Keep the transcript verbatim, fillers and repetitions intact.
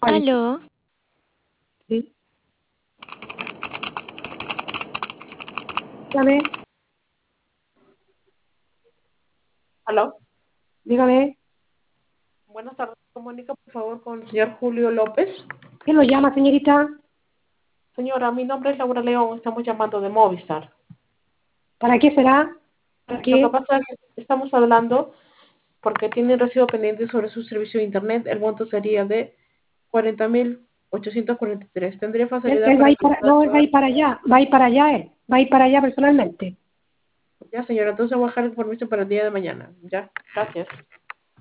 Ay, Aló, sí, dígame, Aló, dígame, buenas tardes. Comunica por favor con el señor Julio López. ¿quién lo llama, señorita? Señora, mi nombre es Laura León, estamos llamando de Movistar. ¿Para qué será? ¿Para Lo que qué? pasa es que estamos hablando porque tiene recibo pendiente sobre su servicio de internet. El monto sería de cuarenta mil ochocientos cuarenta y tres. ¿Tendría Él, facilidad él va a para ir que lo para, pueda no, él va a pagar? ir para allá, va a ir para allá él, va a ir para allá personalmente. Ya, señora, entonces voy a dejar el permiso para el día de mañana. Ya, gracias.